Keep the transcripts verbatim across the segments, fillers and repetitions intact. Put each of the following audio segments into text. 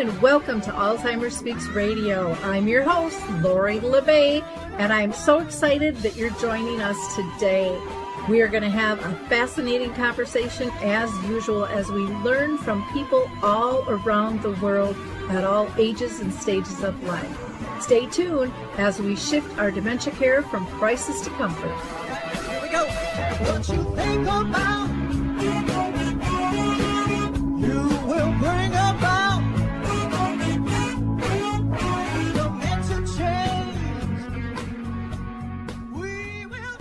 and welcome to Alzheimer's Speaks Radio. I'm your host, Lori LeBay, and I'm so excited that you're joining us today. We are going to have a fascinating conversation as usual as we learn from people all around the world at all ages and stages of life. Stay tuned as we shift our dementia care from crisis to comfort. Here we go. What you think about, you will bring about dementia change. We will.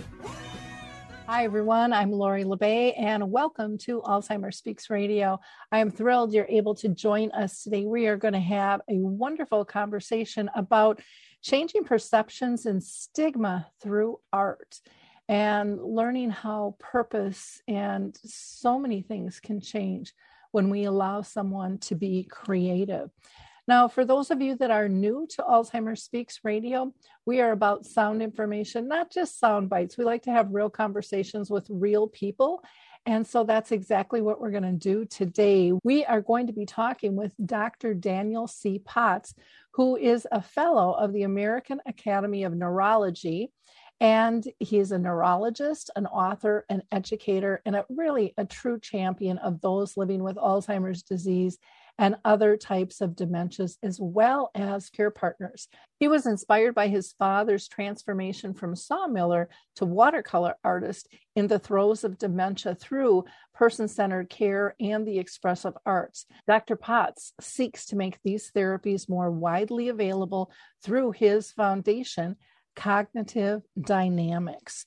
Hi, everyone. I'm Lori LeBay, and welcome to Alzheimer's Speaks Radio. I am thrilled you're able to join us today. We are going to have a wonderful conversation about changing perceptions and stigma through art, and learning how purpose and so many things can change when we allow someone to be creative. Now, for those of you that are new to Alzheimer's Speaks Radio, we are about sound information, not just sound bites. We like to have real conversations with real people. And so that's exactly what we're going to do today. We are going to be talking with Doctor Daniel C. Potts, who is a fellow of the American Academy of Neurology. And he is a neurologist, an author, an educator, and a really a true champion of those living with Alzheimer's disease and other types of dementias, as well as care partners. He was inspired by his father's transformation from sawmiller to watercolor artist in the throes of dementia through person-centered care and the expressive arts. Doctor Potts seeks to make these therapies more widely available through his foundation, Cognitive Dynamics.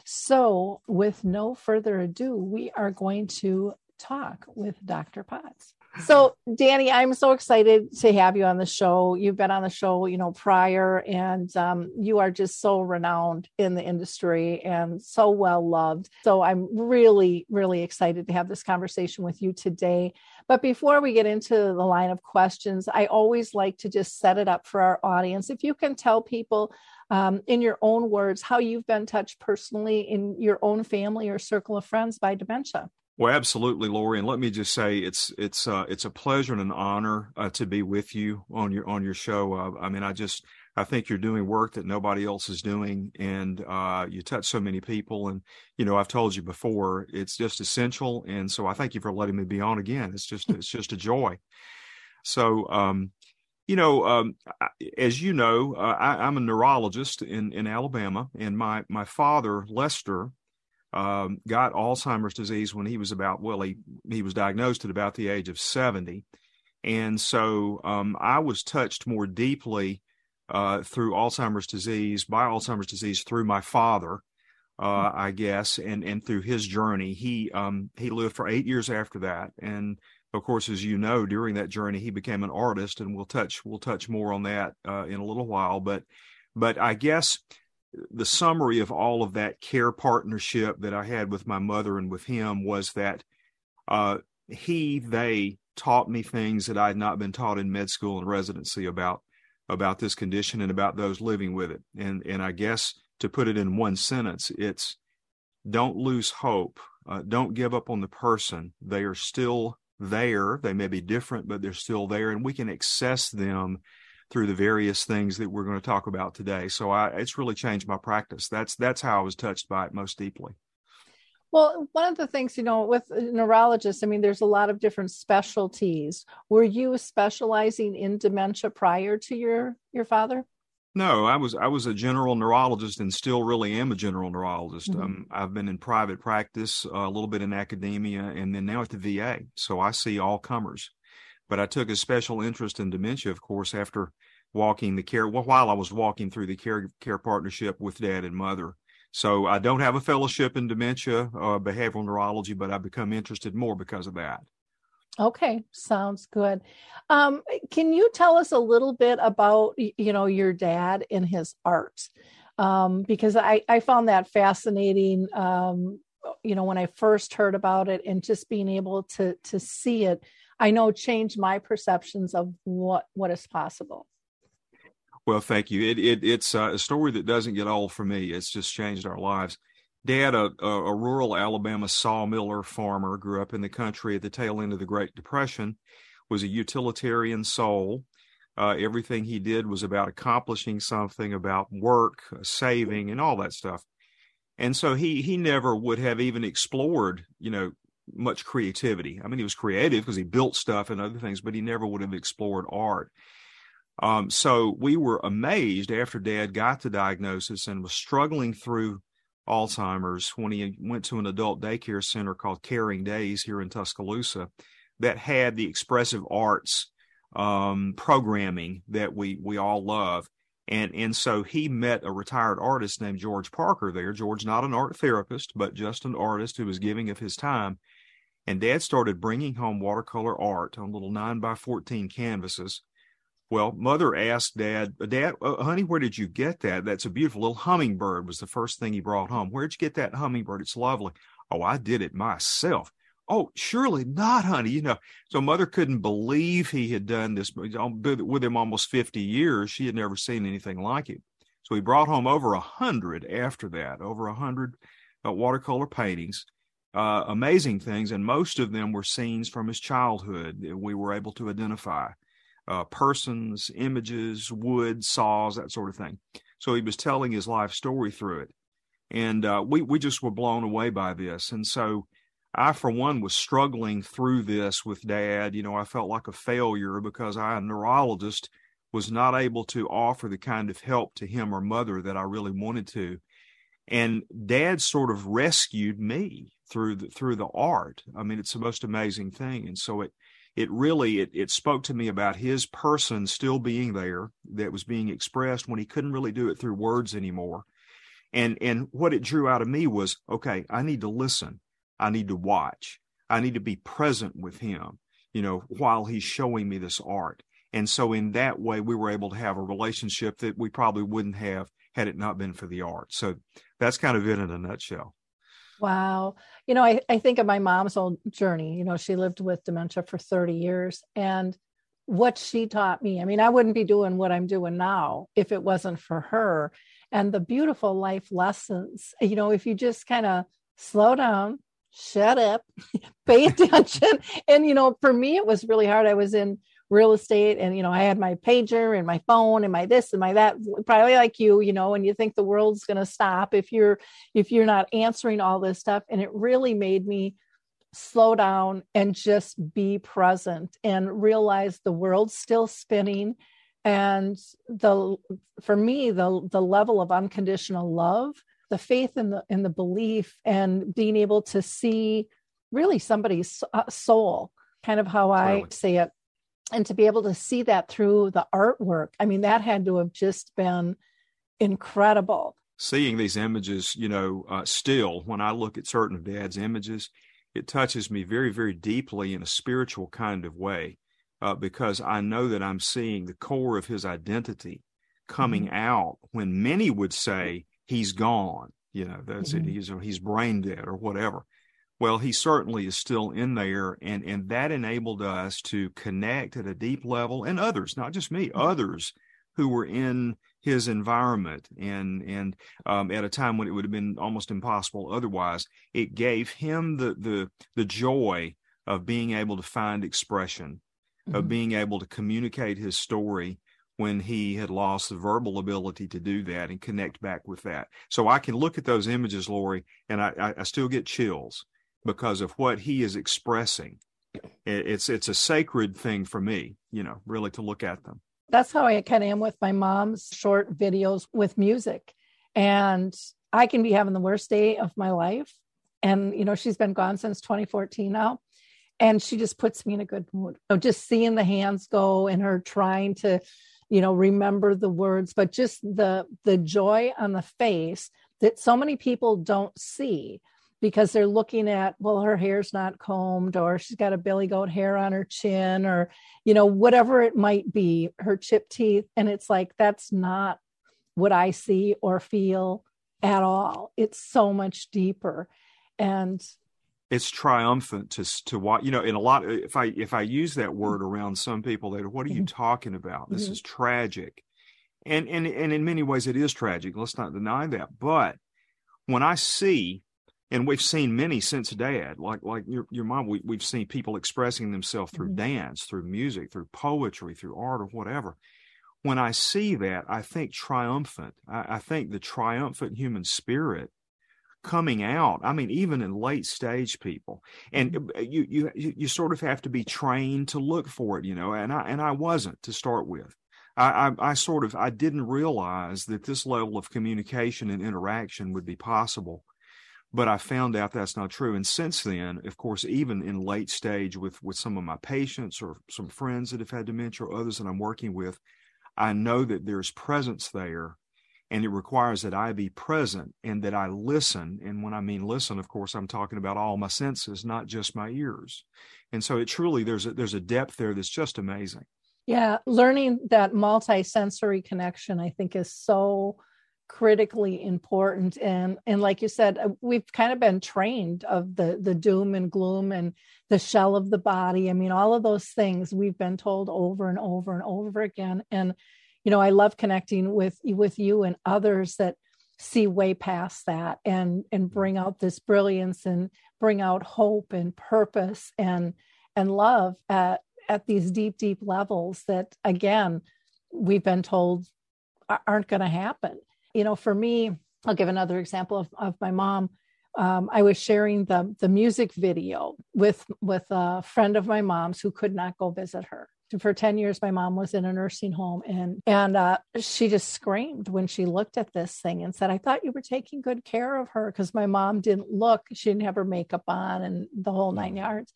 So, with no further ado, we are going to talk with Doctor Potts. So, Danny, I'm so excited to have you on the show. You've been on the show, you know, prior, and um, you are just so renowned in the industry and so well loved. So I'm really, really excited to have this conversation with you today. But before we get into the line of questions, I always like to just set it up for our audience. If you can tell people um, in your own words how you've been touched personally in your own family or circle of friends by dementia. Well, absolutely, Lori. And let me just say, it's it's uh, it's a pleasure and an honor uh, to be with you on your on your show. Uh, I mean, I just I think you're doing work that nobody else is doing, and uh, you touch so many people. And you know, I've told you before, it's just essential. And so I thank you for letting me be on again. It's just it's just a joy. So, um, you know, um, as you know, uh, I, I'm a neurologist in in Alabama, and my my father, Lester, Um, got Alzheimer's disease when he was about, well, he, he was diagnosed at about the age of seventy. And so um, I was touched more deeply uh, through Alzheimer's disease, by Alzheimer's disease through my father, uh, I guess, and, and through his journey. He um, he lived for eight years after that. And of course, as you know, during that journey, he became an artist, and we'll touch we'll touch more on that uh, in a little while. But but I guess the summary of all of that care partnership that I had with my mother and with him was that uh, he, they taught me things that I had not been taught in med school and residency about, about this condition and about those living with it. And, and I guess to put it in one sentence, it's don't lose hope. Uh, don't give up on the person. They are still there. They may be different, but they're still there, and we can access them through the various things that we're going to talk about today. So I, it's really changed my practice. That's that's how I was touched by it most deeply. Well, one of the things, you know, with neurologists, I mean, there's a lot of different specialties. Were you specializing in dementia prior to your, your father? No, I was I was a general neurologist and still really am a general neurologist. Mm-hmm. Um, I've been in private practice, uh, a little bit in academia, and then now at the V A. So I see all comers. But I took a special interest in dementia, of course, after walking the care, well, while I was walking through the care care partnership with Dad and Mother. So I don't have a fellowship in dementia, uh, behavioral neurology, but I've become interested more because of that. Okay, sounds good. Um, can you tell us a little bit about, you know, your dad and his art? Um, because I, I found that fascinating, um, you know, when I first heard about it, and just being able to to see it, I know changed my perceptions of what, what is possible. Well, thank you. It, it it's a story that doesn't get old for me. It's just changed our lives. Dad, a, a, a rural Alabama sawmiller farmer, grew up in the country at the tail end of the Great Depression, was a utilitarian soul. Uh, everything he did was about accomplishing something, about work, uh, saving, and all that stuff. And so he he never would have even explored, you know, much creativity. I mean, he was creative because he built stuff and other things, but he never would have explored art. Um, so we were amazed after Dad got the diagnosis and was struggling through Alzheimer's when he went to an adult daycare center called Caring Days here in Tuscaloosa that had the expressive arts um, programming that we we all love. And and so he met a retired artist named George Parker there. George, not an art therapist, but just an artist who was giving of his time. And Dad started bringing home watercolor art on little nine by fourteen canvases. Well, Mother asked Dad, Dad, uh, honey, where did you get that? That's a beautiful little hummingbird was the first thing he brought home. Where'd you get that hummingbird? It's lovely. Oh, I did it myself. Oh, surely not, honey. You know, so Mother couldn't believe he had done this with him almost fifty years. She had never seen anything like it. So he brought home over a hundred after that, over a hundred uh, watercolor paintings, uh, amazing things. And most of them were scenes from his childhood that we were able to identify. Uh, persons, images, wood, saws, that sort of thing. So he was telling his life story through it. And uh, we, we just were blown away by this. And so I, for one, was struggling through this with Dad. You know, I felt like a failure because I, a neurologist, was not able to offer the kind of help to him or Mother that I really wanted to. And Dad sort of rescued me through the, through the art. I mean, it's the most amazing thing. And so it, It really, it, it spoke to me about his person still being there, that was being expressed when he couldn't really do it through words anymore. And and what it drew out of me was, okay, I need to listen. I need to watch. I need to be present with him, you know, while he's showing me this art. And so in that way, we were able to have a relationship that we probably wouldn't have had it not been for the art. So that's kind of it in a nutshell. Wow. You know, I, I think of my mom's old journey. You know, she lived with dementia for thirty years, and what she taught me. I mean, I wouldn't be doing what I'm doing now if it wasn't for her. And the beautiful life lessons, you know, if you just kind of slow down, shut up, pay attention. And, you know, for me, it was really hard. I was in real estate and, you know, I had my pager and my phone and my this and my that, probably like you, you know, and you think the world's going to stop if you're, if you're not answering all this stuff. And it really made me slow down and just be present and realize the world's still spinning. And the, for me, the, the level of unconditional love, the faith in the, in the belief and being able to see really somebody's soul, kind of how I Totally. say it. And to be able to see that through the artwork, I mean, that had to have just been incredible. Seeing these images, you know, uh, still, when I look at certain of Dad's images, it touches me very, very deeply in a spiritual kind of way, uh, because I know that I'm seeing the core of his identity coming mm-hmm. out when many would say he's gone, you know, that's mm-hmm. it, he's, he's brain dead or whatever. Well, he certainly is still in there, and, and that enabled us to connect at a deep level, and others, not just me, others who were in his environment, and and um, at a time when it would have been almost impossible otherwise. It gave him the the the joy of being able to find expression, mm-hmm. of being able to communicate his story when he had lost the verbal ability to do that and connect back with that. So I can look at those images, Lori, and I, I still get chills because of what he is expressing. It's it's a sacred thing for me, you know, really to look at them. That's how I kind of am with my mom's short videos with music. And I can be having the worst day of my life. And, you know, she's been gone since twenty fourteen now. And she just puts me in a good mood. So just seeing the hands go and her trying to, you know, remember the words, but just the the joy on the face that so many people don't see. Because they're looking at, well, her hair's not combed, or she's got a billy goat hair on her chin, or, you know, whatever it might be, her chipped teeth. And it's like, that's not what I see or feel at all. It's so much deeper. And it's triumphant to, to watch, you know, in a lot, if I, if I use that word around some people, they go, what are you talking about? This mm-hmm. is tragic. And, and, and in many ways it is tragic. Let's not deny that. But when I see And we've seen many since Dad, like like your your mom. We, we've seen people expressing themselves through mm-hmm. dance, through music, through poetry, through art, or whatever. When I see that, I think triumphant. I, I think the triumphant human spirit coming out. I mean, even in late stage people, and you you you sort of have to be trained to look for it, you know. And I and I wasn't to start with. I, I I sort of I didn't realize that this level of communication and interaction would be possible. But I found out that's not true. And since then, of course, even in late stage with, with some of my patients or some friends that have had dementia or others that I'm working with, I know that there's presence there, and it requires that I be present and that I listen. And when I mean listen, of course, I'm talking about all my senses, not just my ears. And so it truly, there's a, there's a depth there that's just amazing. Yeah. Learning that multi-sensory connection, I think, is so critically important. And, and like you said, we've kind of been trained of the, the doom and gloom and the shell of the body. I mean, all of those things we've been told over and over and over again. And, you know, I love connecting with, with you and others that see way past that and, and bring out this brilliance and bring out hope and purpose and, and love at, at these deep, deep levels that, again, we've been told aren't going to happen. You know, for me, I'll give another example of, of my mom. Um, I was sharing the, the music video with, with a friend of my mom's who could not go visit her. For ten years, my mom was in a nursing home, and, and uh, she just screamed when she looked at this thing and said, I thought you were taking good care of her, because my mom didn't look, she didn't have her makeup on and the whole nine yards.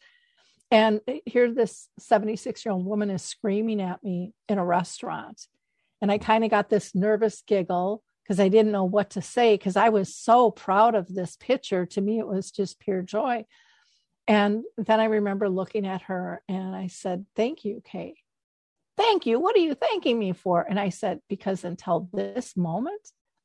And here this seventy-six-year-old woman is screaming at me in a restaurant. And I kind of got this nervous giggle, because I didn't know what to say, because I was so proud of this picture. To me, it was just pure joy. And then I remember looking at her and I said, thank you, Kay. Thank you. What are you thanking me for? And I said, because until this moment,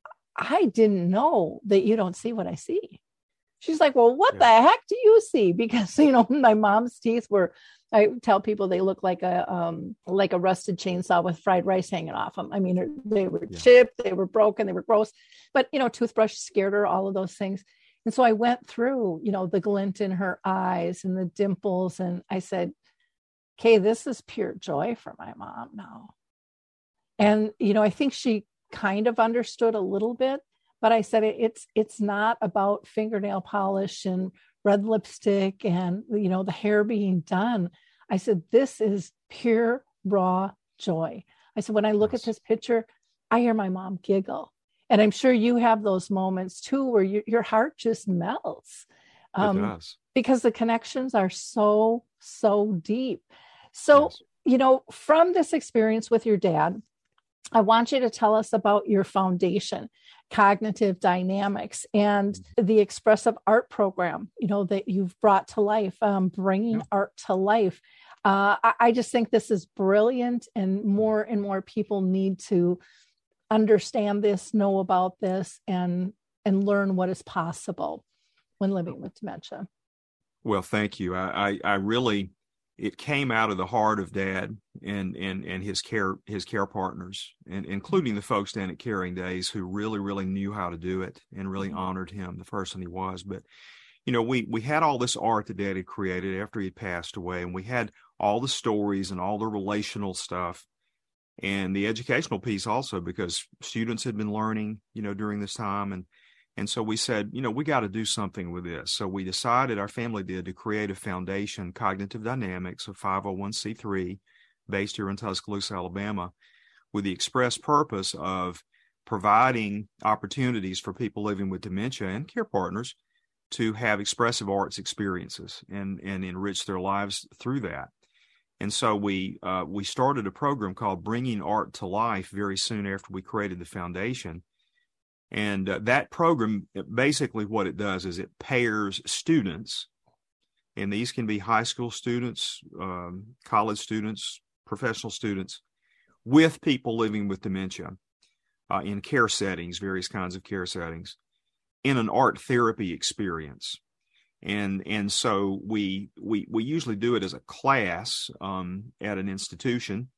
I didn't know that you don't see what I see. She's like, well, what yeah. the heck do you see? Because, you know, my mom's teeth were, I tell people they look like a um, like a rusted chainsaw with fried rice hanging off them. I mean, they were yeah. chipped, they were broken, they were gross. But, you know, toothbrush scared her, all of those things. And so I went through, you know, the glint in her eyes and the dimples. And I said, Kay, this is pure joy for my mom now. And, you know, I think she kind of understood a little bit. But I said, it's it's not about fingernail polish and red lipstick and, you know, the hair being done. I said, this is pure, raw joy. I said, when I look yes. at this picture, I hear my mom giggle. And I'm sure you have those moments too, where you, your heart just melts. Um, it does. Because the connections are so, so deep. So, yes. you know, from this experience with your dad, I want you to tell us about your foundation, Cognitive Dynamics, and the expressive art program, you know, that you've brought to life, um, bringing yeah. art to life. Uh, I, I just think this is brilliant, and more and more people need to understand this, know about this, and and learn what is possible when living with dementia. Well, thank you. I, I, I really, it came out of the heart of Dad and and and his care his care partners, and including the folks down at Caring Days who really really knew how to do it and really honored him, the person he was. But you know, we we had all this art that Dad had created after he passed away, and we had all the stories and all the relational stuff and the educational piece also, because students had been learning, you know, during this time. And And so we said, you know, we got to do something with this. So we decided, our family did, to create a foundation, Cognitive Dynamics, a five oh one c three, based here in Tuscaloosa, Alabama, with the express purpose of providing opportunities for people living with dementia and care partners to have expressive arts experiences and, and enrich their lives through that. And so we uh, we started a program called Bringing Art to Life very soon after we created the foundation. And uh, that program, basically what it does is it pairs students, and these can be high school students, um, college students, professional students, with people living with dementia uh, in care settings, various kinds of care settings, in an art therapy experience. And and so we we we usually do it as a class um, at an institution.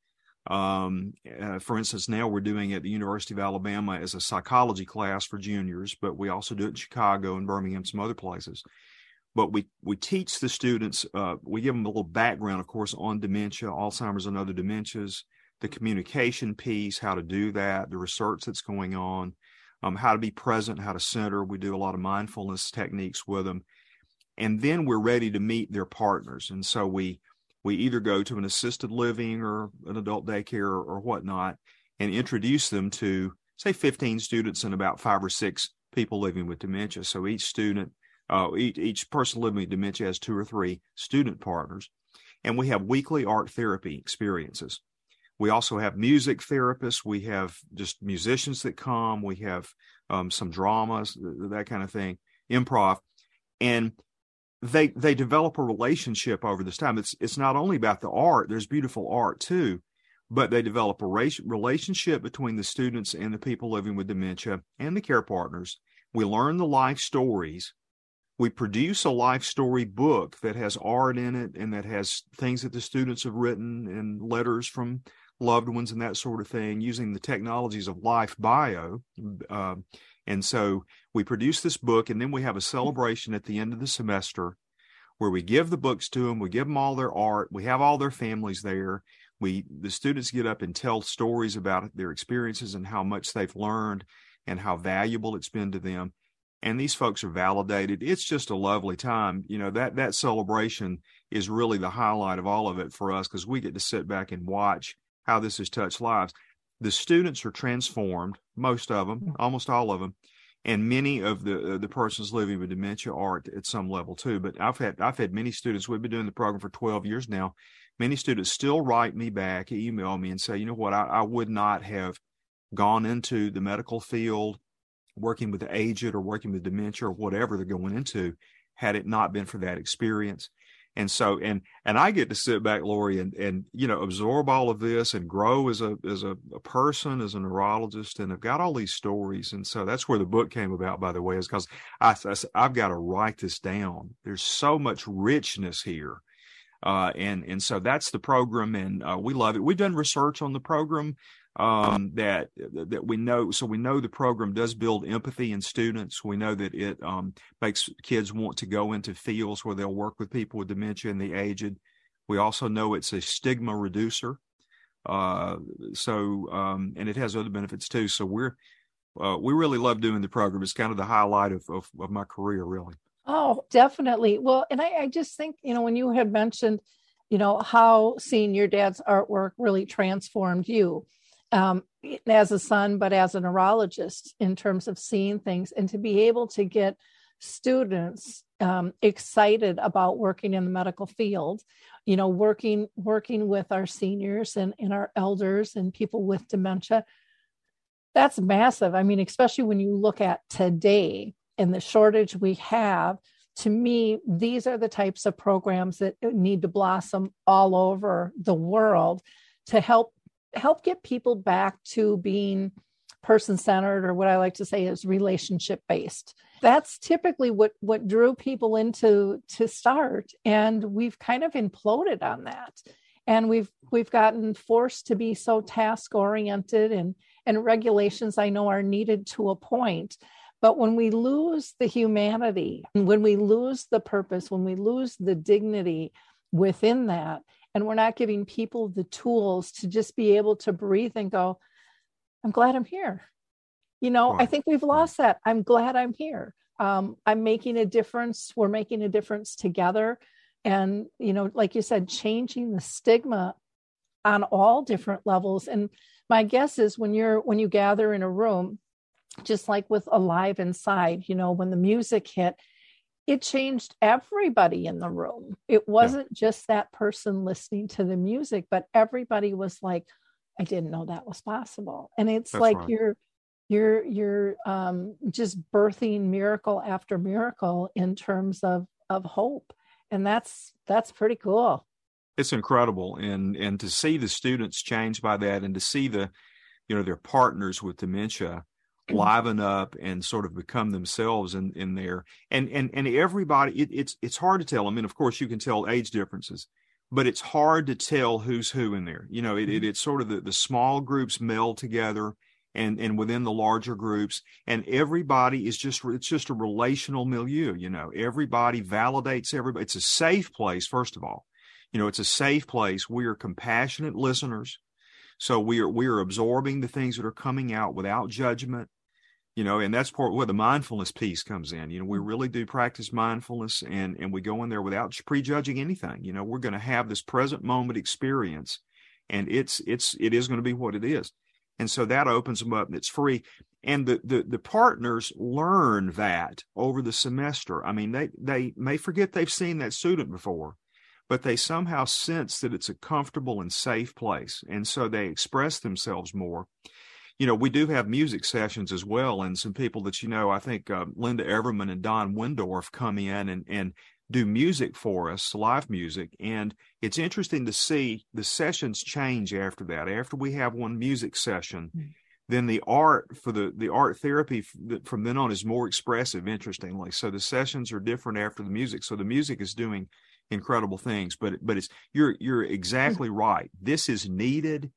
Um, uh, for instance, now we're doing it at the University of Alabama as a psychology class for juniors, but we also do it in Chicago and Birmingham, some other places. But we, we teach the students, uh, we give them a little background, of course, on dementia, Alzheimer's and other dementias, the communication piece, how to do that, the research that's going on, um, how to be present, how to center. We do a lot of mindfulness techniques with them. And then we're ready to meet their partners. And so we we either go to an assisted living or an adult daycare or, or whatnot and introduce them to, say, fifteen students and about five or six people living with dementia. So each student, uh, each, each person living with dementia has two or three student partners. And we have weekly art therapy experiences. We also have music therapists. We have just musicians that come. We have um, some dramas, that kind of thing, improv. And they they develop a relationship over this time. It's it's not only about the art. There's beautiful art too, but they develop a relationship between the students and the people living with dementia and the care partners. We learn the life stories. We produce a life story book that has art in it and that has things that the students have written and letters from loved ones and that sort of thing, using the technologies of Life Bio. Uh, and so we produce this book, and then we have a celebration at the end of the semester where we give the books to them. We give them all their art. We have all their families there. We the students get up and tell stories about their experiences and how much they've learned and how valuable it's been to them. And these folks are validated. It's just a lovely time. You know, that that celebration is really the highlight of all of it for us, because we get to sit back and watch how this has touched lives. The students are transformed, most of them, almost all of them, and many of the uh, the persons living with dementia are at, at some level too. But I've had I've had many students. We've been doing the program for twelve years now. Many students still write me back, email me, and say, you know what, I, I would not have gone into the medical field, working with the aged or working with dementia or whatever they're going into, had it not been for that experience. And so, and and I get to sit back, Lori, and and you know, absorb all of this and grow as a as a, a person, as a neurologist, and I've got all these stories. And so that's where the book came about, by the way, is because I, I I've got to write this down. There's so much richness here, uh, and and so that's the program, and uh, we love it. We've done research on the program. Um, that that we know, so we know the program does build empathy in students. We know that it um, makes kids want to go into fields where they'll work with people with dementia and the aged. We also know it's a stigma reducer. Uh, so, um, and it has other benefits too. So we're uh, we really love doing the program. It's kind of the highlight of of, of my career, really. Oh, definitely. Well, and I, I just think, you know, when you had mentioned, you know, how seeing your dad's artwork really transformed you. Um, as a son, but as a neurologist, in terms of seeing things, and to be able to get students um, excited about working in the medical field, you know, working working with our seniors and, and our elders and people with dementia, that's massive. I mean, especially when you look at today and the shortage we have, to me, these are the types of programs that need to blossom all over the world to help help get people back to being person-centered, or what I like to say is relationship-based. That's typically what, what drew people into to start. And we've kind of imploded on that. And we've we've gotten forced to be so task-oriented, and, and regulations I know are needed to a point. But when we lose the humanity, when we lose the purpose, when we lose the dignity within that, and we're not giving people the tools to just be able to breathe and go, I'm glad I'm here. You know, right. I think we've lost that. I'm glad I'm here. Um, I'm making a difference. We're making a difference together. And, you know, like you said, changing the stigma on all different levels. And my guess is when you're, when you gather in a room, just like with Alive Inside, you know, when the music hit, it changed everybody in the room. It wasn't yeah. just that person listening to the music, but everybody was like, I didn't know that was possible. And it's That's like right. you're you're you're um, just birthing miracle after miracle in terms of of hope. And that's that's pretty cool. It's incredible. And and to see the students change by that, and to see the, you know, their partners with dementia liven up and sort of become themselves in, in there. And, and, and everybody, it, it's, it's hard to tell. I mean, of course you can tell age differences, but it's hard to tell who's who in there. You know, it, it it's sort of the, the small groups meld together and, and within the larger groups, and everybody is just, it's just a relational milieu. You know, everybody validates everybody. It's a safe place, first of all. You know, it's a safe place. We are compassionate listeners. So we are, we are absorbing the things that are coming out without judgment. You know, and that's part where the mindfulness piece comes in. You know, we really do practice mindfulness, and, and we go in there without prejudging anything. You know, we're going to have this present moment experience, and it's, it's, it is going to be what it is. And so that opens them up, and it's free. And the, the, the partners learn that over the semester. I mean, they, they may forget they've seen that student before, but they somehow sense that it's a comfortable and safe place. And so they express themselves more. You know, we do have music sessions as well, and some people that, you know, I think uh, Linda Everman and Don Windorf come in and, and do music for us, live music. And it's interesting to see the sessions change after that. After we have one music session, mm-hmm. then the art for the, the art therapy from then on is more expressive, interestingly. So the sessions are different after the music. So the music is doing incredible things, but, but it's, you're, you're exactly right. This is needed.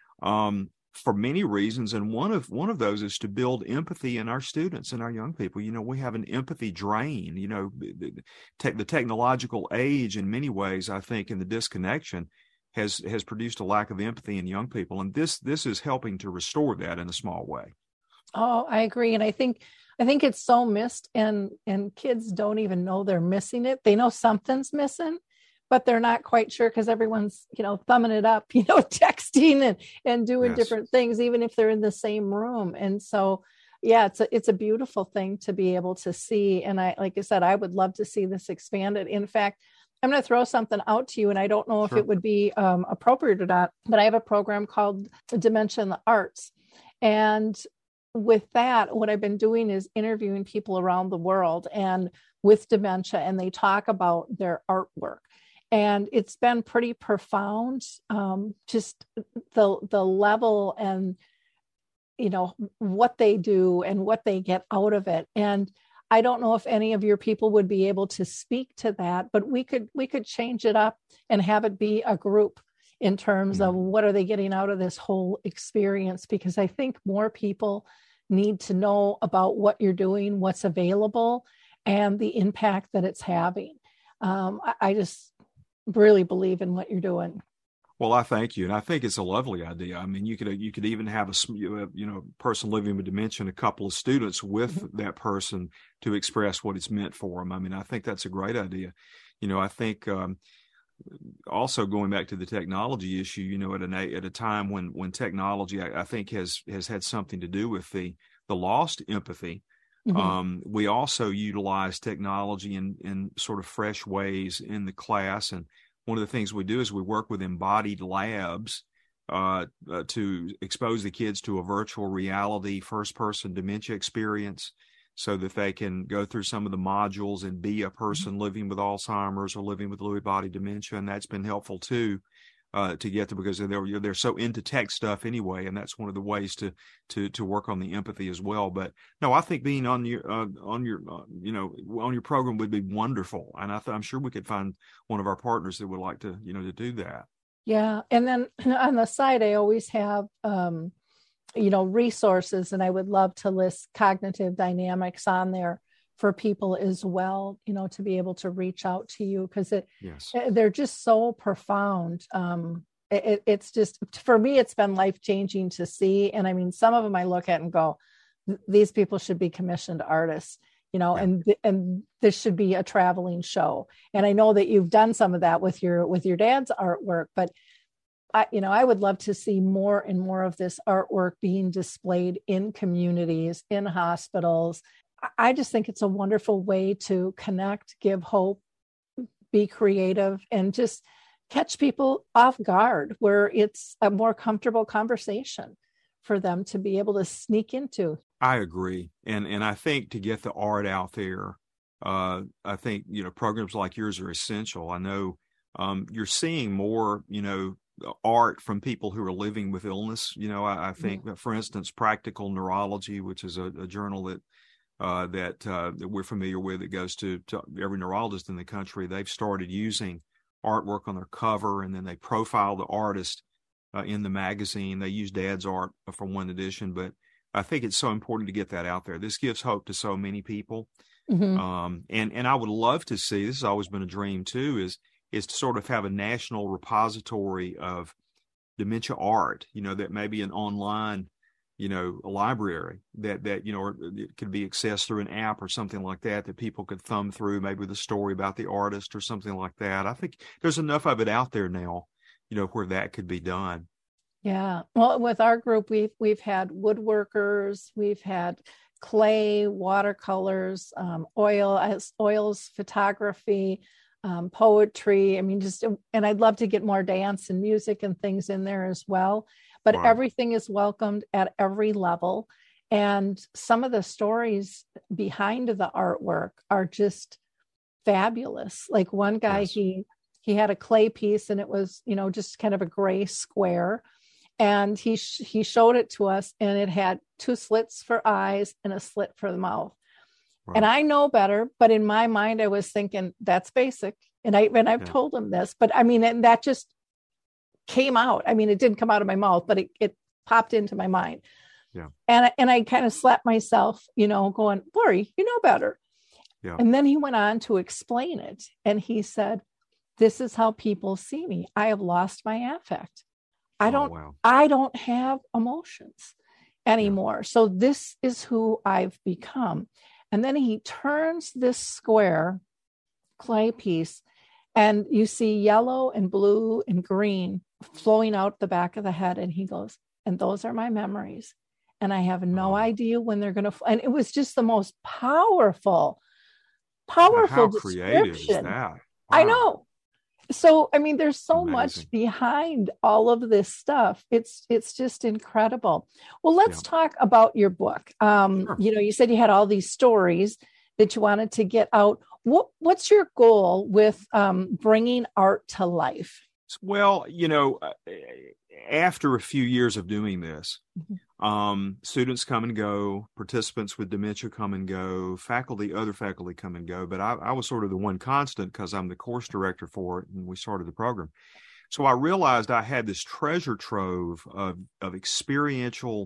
Um, for many reasons. And one of, one of those is to build empathy in our students and our young people. You know, we have an empathy drain, you know, the, te- the technological age in many ways, I think, and the disconnection has, has produced a lack of empathy in young people. And this, this is helping to restore that in a small way. Oh, I agree. And I think, I think it's so missed, and, and kids don't even know they're missing it. They know something's missing, but they're not quite sure because everyone's, you know, thumbing it up, you know, texting and, and doing yes. different things, even if they're in the same room. And so, yeah, it's a, it's a beautiful thing to be able to see. And I, like I said, I would love to see this expanded. In fact, I'm going to throw something out to you, and I don't know if Sure. it would be um, appropriate or not, but I have a program called Dementia in the Arts. And with that, what I've been doing is interviewing people around the world and with dementia, and they talk about their artwork. And it's been pretty profound, um, just the the level and, you know, what they do and what they get out of it. And I don't know if any of your people would be able to speak to that, but we could we could change it up and have it be a group in terms mm-hmm. of what are they getting out of this whole experience, because I think more people need to know about what you're doing, what's available, and the impact that it's having. Um, I, I just really believe in what you're doing. Well, I thank you. And I think it's a lovely idea. I mean, you could, you could even have a, you know, person living with dementia and a couple of students with mm-hmm. that person to express what it's meant for them. I mean, I think that's a great idea. You know, I think, um, also going back to the technology issue, you know, at an, at a time when, when technology, I, I think has, has had something to do with the, the lost empathy. Mm-hmm. Um, we also utilize technology in, in sort of fresh ways in the class. And one of the things we do is we work with embodied labs uh, uh, to expose the kids to a virtual reality first-person dementia experience so that they can go through some of the modules and be a person mm-hmm. living with Alzheimer's or living with Lewy body dementia. And that's been helpful too. Uh, to get them, because they're they're so into tech stuff anyway, and that's one of the ways to to to work on the empathy as well. But no, I think being on your uh, on your uh, you know on your program would be wonderful, and I th- I'm sure we could find one of our partners that would like to you know to do that. Yeah, and then on the side, I always have um, you know resources, and I would love to list cognitive dynamics on there for people as well, you know, to be able to reach out to you, because it, yes. they're just so profound. Um, it, it's just, for me, it's been life-changing to see. And I mean, some of them I look at and go, these people should be commissioned artists, you know, yeah. and, and this should be a traveling show. And I know that you've done some of that with your, with your dad's artwork, but I, you know, I would love to see more and more of this artwork being displayed in communities, in hospitals. I just think it's a wonderful way to connect, give hope, be creative, and just catch people off guard where it's a more comfortable conversation for them to be able to sneak into. I agree. And and I think to get the art out there, uh, I think, you know, programs like yours are essential. I know um, you're seeing more, you know, art from people who are living with illness. You know, I, I think, mm-hmm. for instance, Practical Neurology, which is a, a journal that Uh, that, uh, that we're familiar with, that goes to, to every neurologist in the country. They've started using artwork on their cover, and then they profile the artist uh, in the magazine. They use Dad's art for one edition, but I think it's so important to get that out there. This gives hope to so many people. Mm-hmm. Um, and, and I would love to see, this has always been a dream too, is, is to sort of have a national repository of dementia art, you know, that may be an online, you know, a library that, that, you know, or it could be accessed through an app or something like that, that people could thumb through, maybe with a story about the artist or something like that. I think there's enough of it out there now, you know, where that could be done. Yeah. Well, with our group, we've, we've had woodworkers, we've had clay, watercolors, um, oil, oils, photography, um, poetry. I mean, just, and I'd love to get more dance and music and things in there as well. But wow. Everything is welcomed at every level. And some of the stories behind the artwork are just fabulous. Like one guy, yes. he, he had a clay piece and it was, you know, just kind of a gray square. And he, sh- he showed it to us and it had two slits for eyes and a slit for the mouth. Wow. And I know better, but in my mind, I was thinking that's basic. And I, and I've yeah. told him this, but I mean, and that just came out. I mean, it didn't come out of my mouth, but it, it popped into my mind. Yeah. And, and I kind of slapped myself, you know, going, Lori, you know better. Yeah. And then he went on to explain it. And he said, this is how people see me. I have lost my affect. I don't, oh, wow. I don't have emotions anymore. Yeah. So this is who I've become. And then he turns this square clay piece and you see yellow and blue and green flowing out the back of the head. And he goes, and those are my memories. And I have no oh. idea when they're going to, and it was just the most powerful, powerful How description. Creative is that? Wow. I know. So, I mean, there's so Amazing. much behind all of this stuff. It's, it's just incredible. Well, let's yeah. talk about your book. Um, sure. You know, you said you had all these stories that you wanted to get out. What, what's your goal with um, bringing art to life? Well, you know, after a few years of doing this, mm-hmm. um, students come and go, participants with dementia come and go, faculty, other faculty come and go. But I, I was sort of the one constant because I'm the course director for it and we started the program. So I realized I had this treasure trove of, of experiential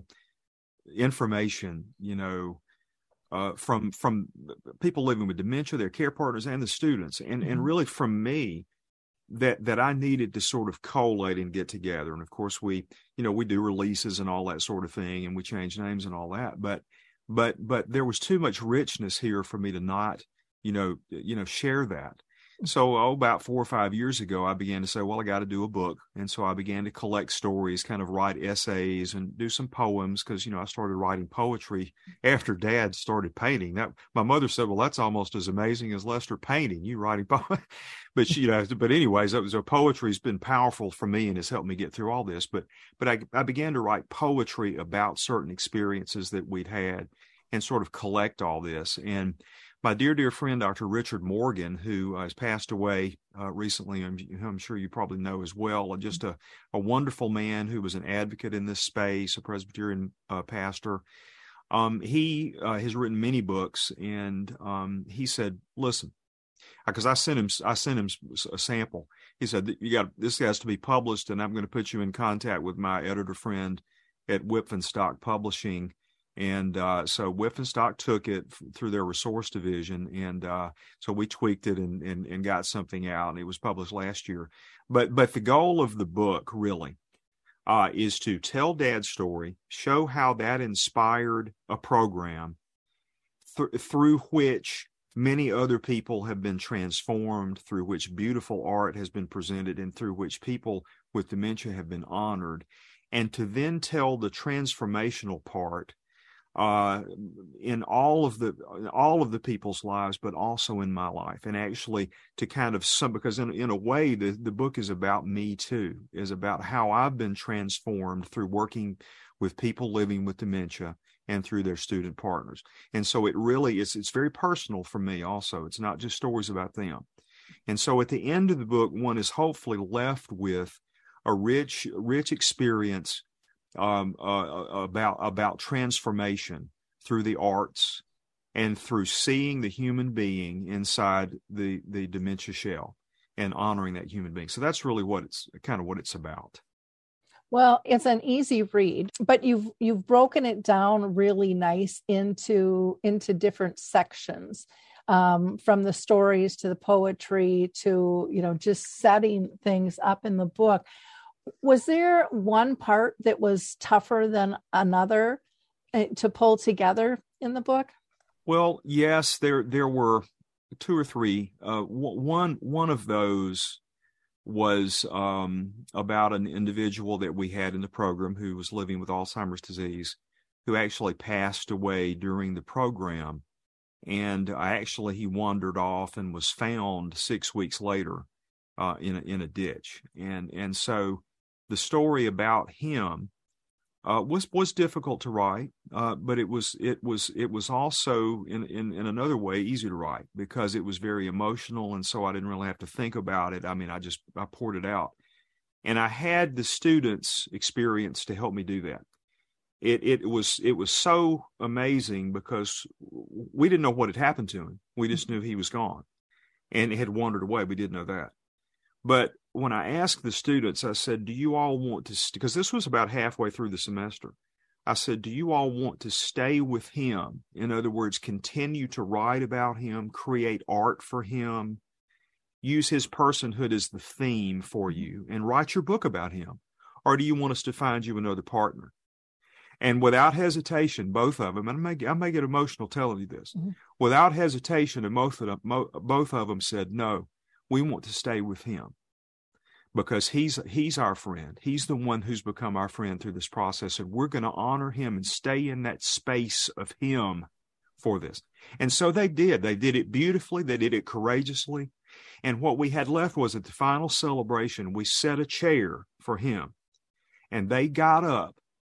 information, you know, uh, from from people living with dementia, their care partners, and the students. And, mm-hmm. and really from me, that that I needed to sort of collate and get together. And of course we, you know, we do releases and all that sort of thing, and we change names and all that. But but but there was too much richness here for me to not, you know, you know, share that. So oh, about four or five years ago, I began to say, well, I got to do a book. And so I began to collect stories, kind of write essays and do some poems because, you know, I started writing poetry after Dad started painting. That my mother said, well, that's almost as amazing as Lester painting, you writing poetry. But, she, you know, but anyways, that was, so poetry's been powerful for me and has helped me get through all this. But but I, I began to write poetry about certain experiences that we'd had and sort of collect all this. And my dear, dear friend, Doctor Richard Morgan, who has passed away uh, recently, I'm, I'm sure you probably know as well, just a, a wonderful man who was an advocate in this space, a Presbyterian uh, pastor. Um, he uh, has written many books, and um, he said, listen, because I sent him, I sent him a sample. He said, you got this has to be published, and I'm going to put you in contact with my editor friend at Whitfenstock Publishing. And uh, so Whitfenstock took it f- through their resource division, and uh, so we tweaked it and, and and got something out, and it was published last year. But but the goal of the book really uh, is to tell Dad's story, show how that inspired a program th- through which many other people have been transformed, through which beautiful art has been presented, and through which people with dementia have been honored, and to then tell the transformational part Uh, in all of the all of the people's lives, but also in my life, and actually to kind of some because in in a way the the book is about me too, is about how I've been transformed through working with people living with dementia and through their student partners, and so it really is it's very personal for me. Also, it's not just stories about them, and so at the end of the book, one is hopefully left with a rich rich experience. Um, uh, about about transformation through the arts and through seeing the human being inside the the dementia shell, and honoring that human being. So that's really what it's kind of what it's about. Well, it's an easy read, but you've you've broken it down really nice into into different sections, um, from the stories to the poetry to, you know, just setting things up in the book. Was there one part that was tougher than another uh, to pull together in the book? Well, yes, there there were two or three. Uh, one one of those was um, about an individual that we had in the program who was living with Alzheimer's disease, who actually passed away during the program. And I actually, he wandered off and was found six weeks later uh, in a, in a ditch. And and so the story about him uh, was was difficult to write, uh, but it was it was it was also in, in in another way easy to write because it was very emotional, and so I didn't really have to think about it. I mean, I just I poured it out, and I had the students' experience to help me do that. It it was it was so amazing because we didn't know what had happened to him. We just knew he was gone, and he had wandered away. We didn't know that. But when I asked the students, I said, do you all want to, because this was about halfway through the semester, I said, do you all want to stay with him? In other words, continue to write about him, create art for him, use his personhood as the theme for you, and write your book about him? Or do you want us to find you another partner? And without hesitation, both of them, and I may, I may get emotional telling you this, mm-hmm. without hesitation, and both of them, mo- both of them said, no, we want to stay with him because he's he's our friend. He's the one who's become our friend through this process, and we're going to honor him and stay in that space of him for this. And so they did. They did it beautifully. They did it courageously. And what we had left was at the final celebration, we set a chair for him, and they got up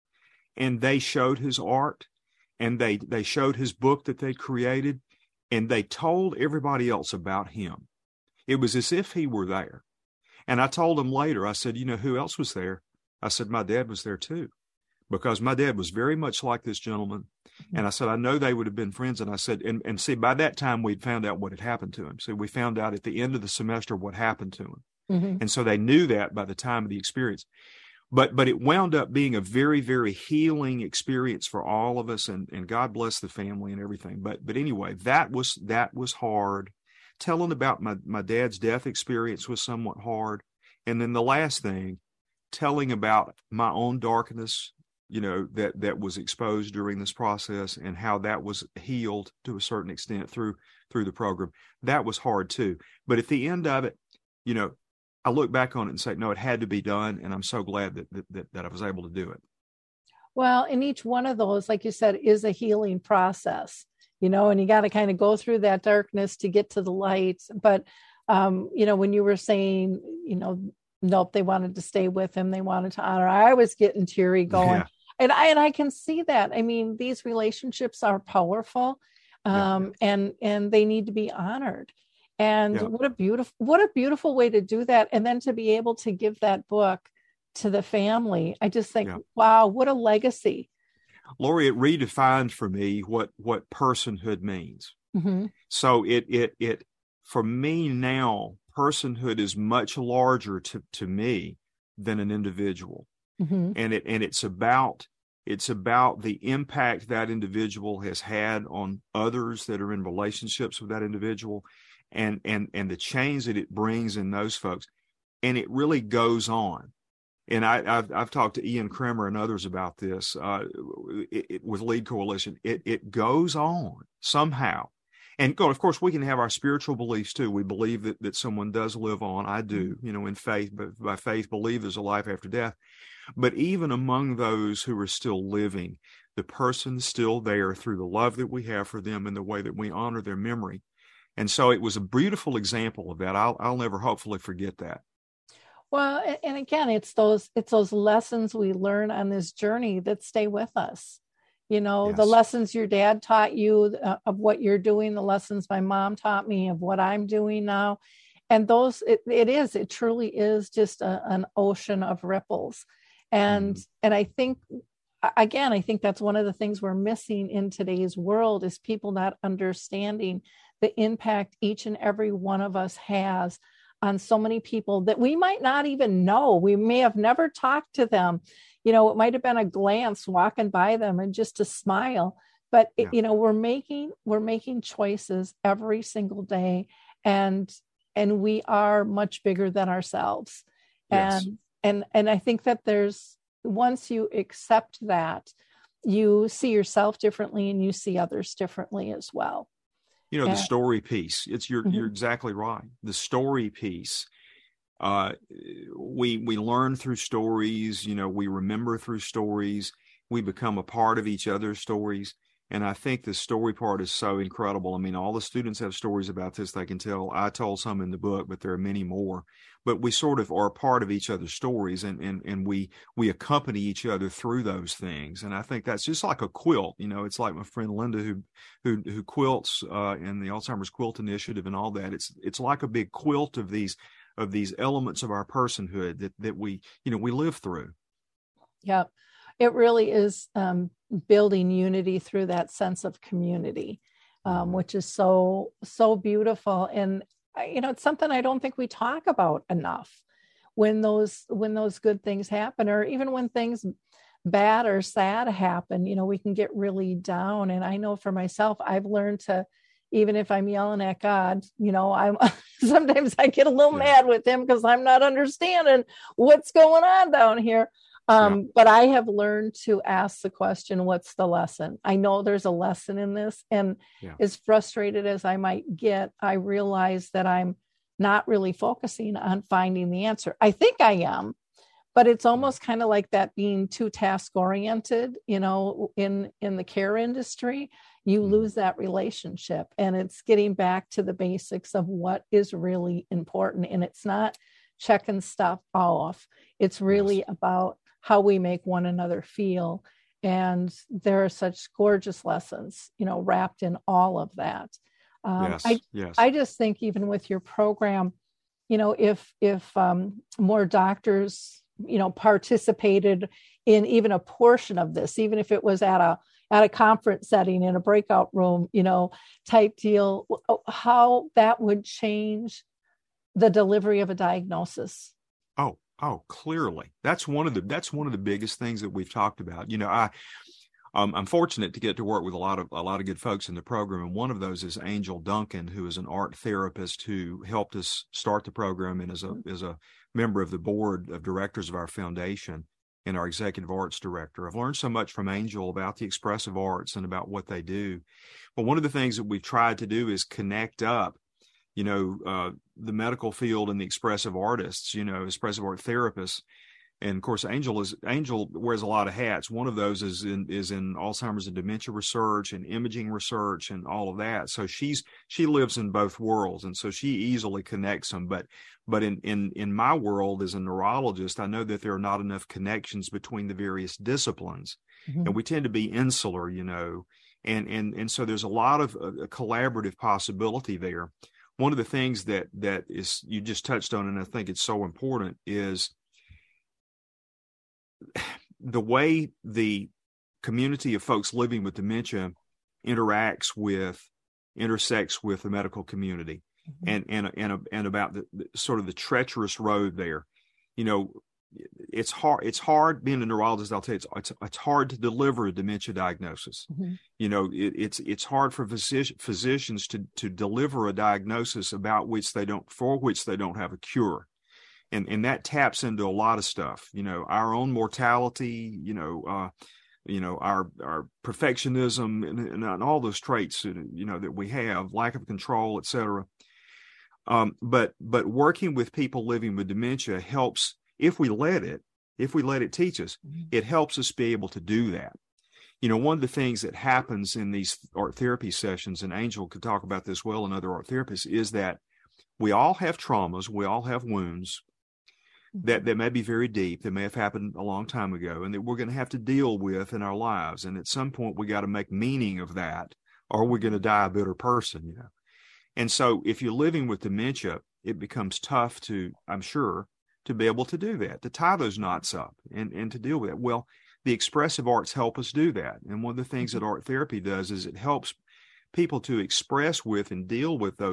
and they showed his art, and they they showed his book that they created, and they told everybody else about him. It was as if he were there. And I told them later, I said, you know, who else was there? I said, my dad was there too, because my dad was very much like this gentleman. And I said, I know they would have been friends. And I said, and, and see, by that time, we'd found out what had happened to him. So we found out at the end of the semester what happened to him. Mm-hmm. And so they knew that by the time of the experience. But but it wound up being a very, very healing experience for all of us. And, and God bless the family and everything. But but anyway, that was that was hard. Telling about my, my dad's death experience was somewhat hard. And then the last thing, telling about my own darkness, you know, that, that was exposed during this process and how that was healed to a certain extent through, through the program. That was hard too. But at the end of it, you know, I look back on it and say, no, it had to be done. And I'm so glad that, that, that, that I was able to do it. Well, and each one of those, like you said, is a healing process. You know, and you got to kind of go through that darkness to get to the light. But, um, you know, when you were saying, you know, nope, they wanted to stay with him, they wanted to honor, I was getting teary going. Yeah. And I and I can see that. I mean, these relationships are powerful, um, yeah. and and they need to be honored. And yeah. what a beautiful, what a beautiful way to do that. And then to be able to give that book to the family. I just think, yeah. wow, what a legacy. Lori, it redefined for me what, what personhood means. Mm-hmm. So it, it, it, for me now, personhood is much larger to, to me than an individual. Mm-hmm. And it, and it's about, it's about the impact that individual has had on others that are in relationships with that individual, and, and, and the change that it brings in those folks. And it really goes on. And I, I've, I've talked to Ian Kremer and others about this uh, it, it, with Lead Coalition. It, it goes on somehow. And of course, we can have our spiritual beliefs too. We believe that, that someone does live on. I do, you know, in faith, but by faith, believe there's a life after death. But even among those who are still living, the person's still there through the love that we have for them and the way that we honor their memory. And so it was a beautiful example of that. I'll, I'll never hopefully forget that. Well, and again, it's those it's those lessons we learn on this journey that stay with us. You know, yes. The lessons your dad taught you uh, of what you're doing, the lessons my mom taught me of what I'm doing now. And those, it, it is, it truly is just a, an ocean of ripples. And, mm. and I think, again, I think that's one of the things we're missing in today's world is people not understanding the impact each and every one of us has on so many people that we might not even know. We may have never talked to them. You know, it might have been a glance walking by them and just a smile. But, yeah. it, you know, we're making we're making choices every single day. And and we are much bigger than ourselves. Yes. And and and I think that there's, once you accept that, you see yourself differently and you see others differently as well. You know, and, the story piece, it's you're, mm-hmm. you're exactly right. The story piece, uh, we, we learn through stories, you know, we remember through stories, we become a part of each other's stories. And I think the story part is so incredible. I mean, all the students have stories about this. They can tell. I told some in the book, but there are many more. But we sort of are a part of each other's stories, and and and we we accompany each other through those things. And I think that's just like a quilt. You know, it's like my friend Linda who who who quilts uh, in the Alzheimer's Quilt Initiative and all that. It's it's like a big quilt of these of these elements of our personhood that that we you know we live through. Yeah. It really is um, building unity through that sense of community, um, which is so, so beautiful. And, you know, it's something I don't think we talk about enough when those, when those good things happen, or even when things bad or sad happen, you know, we can get really down. And I know for myself, I've learned to, even if I'm yelling at God, you know, I'm sometimes I get a little Yeah. mad with him because I'm not understanding what's going on down here. Um, yeah. But I have learned to ask the question, what's the lesson? I know there's a lesson in this. And yeah. as frustrated as I might get, I realize that I'm not really focusing on finding the answer. I think I am, but it's almost kind of like that being too task oriented, you know, in, in the care industry, you mm-hmm. lose that relationship, and it's getting back to the basics of what is really important. And it's not checking stuff off. It's really yes. about how we make one another feel. And there are such gorgeous lessons, you know, wrapped in all of that. Um, yes, I, yes. I just think even with your program, you know, if, if um, more doctors, you know, participated in even a portion of this, even if it was at a, at a conference setting in a breakout room, you know, type deal, how that would change the delivery of a diagnosis. Oh, Oh, clearly. That's one of the that's one of the biggest things that we've talked about. You know, I um, I'm fortunate to get to work with a lot of a lot of good folks in the program, and one of those is Angel Duncan, who is an art therapist who helped us start the program and is a is a member of the board of directors of our foundation and our executive arts director. I've learned so much from Angel about the expressive arts and about what they do. But one of the things that we've tried to do is connect up, you know, uh, the medical field and the expressive artists, you know, expressive art therapists. And of course, Angel is Angel wears a lot of hats. One of those is in is in Alzheimer's and dementia research and imaging research and all of that. So she's she lives in both worlds, and so she easily connects them. But but in in in my world as a neurologist, I know that there are not enough connections between the various disciplines, mm-hmm. and we tend to be insular, you know, and and and so there's a lot of uh, collaborative possibility there. One of the things that that is you just touched on, and I think it's so important, is the way the community of folks living with dementia interacts with, intersects with the medical community, mm-hmm. and and and and about the, the sort of the treacherous road there. You know, it's hard. It's hard being a neurologist. I'll tell you, it's it's, it's hard to deliver a dementia diagnosis. Mm-hmm. You know, it, it's it's hard for physician, physicians to to deliver a diagnosis about which they don't for which they don't have a cure, and and that taps into a lot of stuff. You know, our own mortality. You know, uh, you know our our perfectionism and, and, and all those traits. You know that we have, lack of control, et cetera. Um, but but working with people living with dementia helps. If we let it, if we let it teach us, it helps us be able to do that. You know, one of the things that happens in these art therapy sessions, and Angel could talk about this well and other art therapists, is that we all have traumas, we all have wounds that, that may be very deep, that may have happened a long time ago, and that we're going to have to deal with in our lives. And at some point, we got to make meaning of that, or we're going to die a bitter person, you know. And so if you're living with dementia, it becomes tough to, I'm sure, to be able to do that, to tie those knots up and, and to deal with it. Well, the expressive arts help us do that. And one of the things that art therapy does is it helps people to express with and deal with those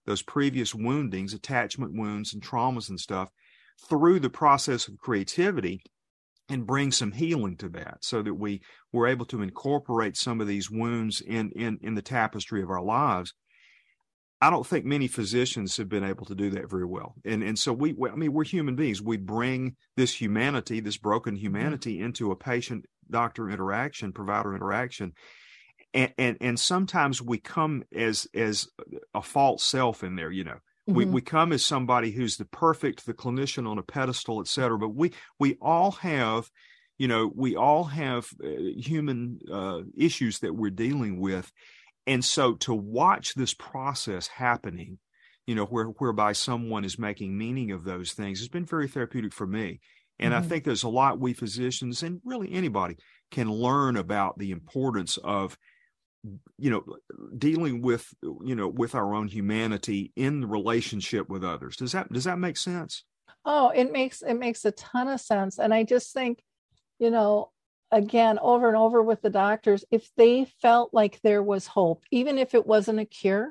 those previous woundings, attachment wounds and traumas and stuff, through the process of creativity and bring some healing to that, so that we were able to incorporate some of these wounds in, in, in the tapestry of our lives. I don't think many physicians have been able to do that very well. And, and so we, I mean, we're human beings. We bring this humanity, this broken humanity mm-hmm. into a patient-doctor interaction, provider interaction. And, and, and sometimes we come as, as a false self in there, you know. We we come as somebody who's the perfect, the clinician on a pedestal, et cetera. But we we all have, you know, we all have uh, human uh, issues that we're dealing with, and so to watch this process happening, you know, where whereby someone is making meaning of those things, has been very therapeutic for me. And mm-hmm. I think there's a lot we physicians and really anybody can learn about the importance of, you know, dealing with, you know, with our own humanity in the relationship with others. Does that, does that make sense? Oh, it makes, it makes a ton of sense. And I just think, you know, again, over and over with the doctors, if they felt like there was hope, even if it wasn't a cure,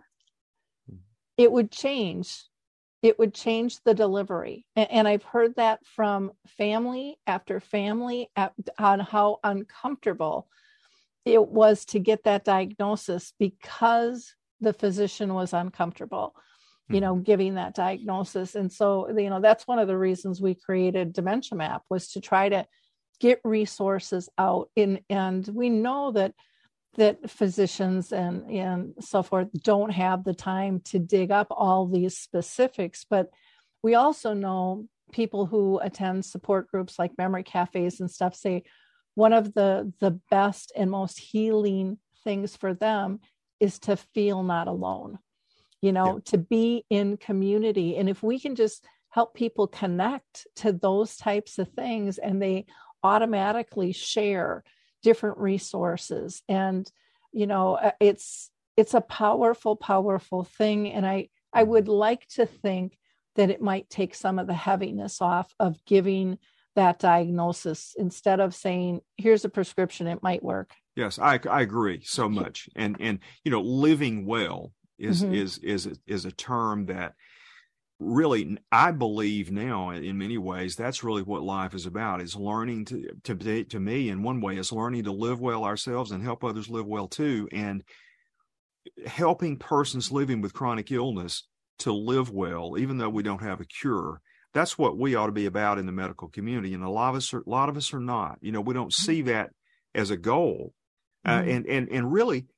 it would change. It would change the delivery. And, and I've heard that from family after family at, on how uncomfortable it was to get that diagnosis because the physician was uncomfortable, you know, giving that diagnosis. And so, you know, that's one of the reasons we created Dementia Map, was to try to get resources out in, and we know that, that physicians and, and so forth don't have the time to dig up all these specifics, but we also know people who attend support groups like memory cafes and stuff say, one of the, the best and most healing things for them is to feel not alone, you know, yeah. to be in community. And if we can just help people connect to those types of things, and they automatically share different resources. And, you know, it's, it's a powerful, powerful thing. And I, I would like to think that it might take some of the heaviness off of giving that diagnosis, instead of saying, here's a prescription, it might work. Yes, I, I agree so much. And, and, you know, living well is, mm-hmm. is, is, is a term that really, I believe now in many ways, that's really what life is about, is learning to, to, to me, in one way, is learning to live well ourselves and help others live well too. And helping persons living with chronic illness to live well, even though we don't have a cure. That's what we ought to be about in the medical community. And a lot of us are, a lot of us are not, you know, we don't see that as a goal. Mm-hmm. Uh, and, and, and really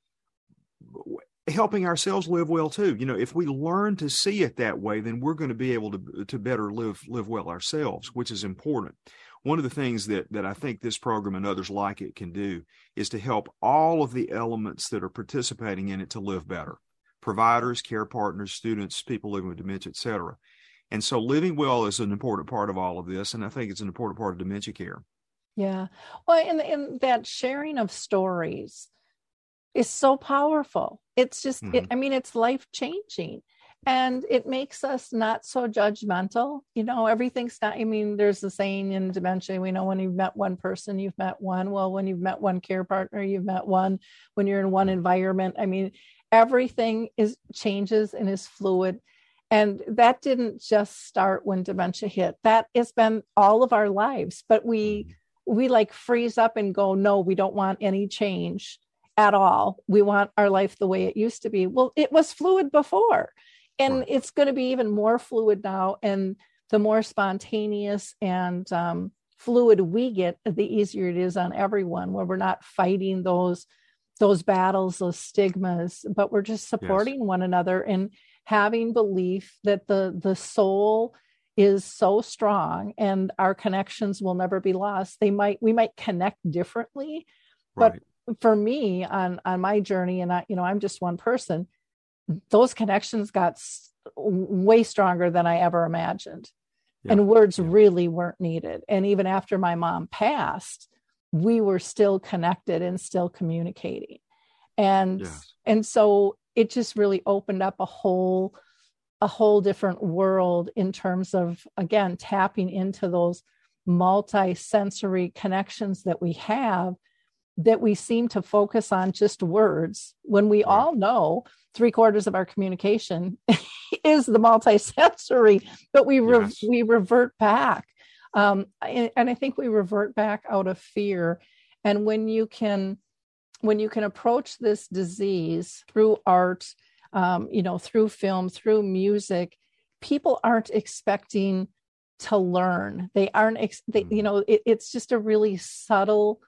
helping ourselves live well too. You know, if we learn to see it that way, then we're going to be able to, to better live, live well ourselves, which is important. One of the things that, that I think this program and others like it can do is to help all of the elements that are participating in it to live better. Providers, care partners, students, people living with dementia, et cetera. And so living well is an important part of all of this. And I think it's an important part of dementia care. Yeah. Well, and, and that sharing of stories is so powerful. It's just, mm-hmm. it, I mean, it's life changing, and it makes us not so judgmental. You know, everything's not, I mean, there's the saying in dementia, we know when you've met one person, you've met one. Well, when you've met one care partner, you've met one. When you're in one environment, I mean, everything is changes and is fluid. And that didn't just start when dementia hit. That has been all of our lives, but we, we like freeze up and go, no, we don't want any change at all. We want our life the way it used to be. Well, it was fluid before, and right. it's going to be even more fluid now. And the more spontaneous and um, fluid we get, the easier it is on everyone, where we're not fighting those, those battles, those stigmas, but we're just supporting yes. one another and having belief that the, the soul is so strong and our connections will never be lost. They might, we might connect differently, right. but for me on, on my journey, and I, you know, I'm just one person, those connections got s- way stronger than I ever imagined. Yeah. And words yeah. really weren't needed. And even after my mom passed, we were still connected and still communicating. And, yes. and so it just really opened up a whole, a whole different world in terms of, again, tapping into those multi-sensory connections that we have that we seem to focus on just words when we right. all know three quarters of our communication is the multisensory, but we re- yes. we revert back. Um, and, and I think we revert back out of fear. And when you can, when you can approach this disease through art, um, you know, through film, through music, people aren't expecting to learn. They aren't, ex- they, you know, it, it's just a really subtle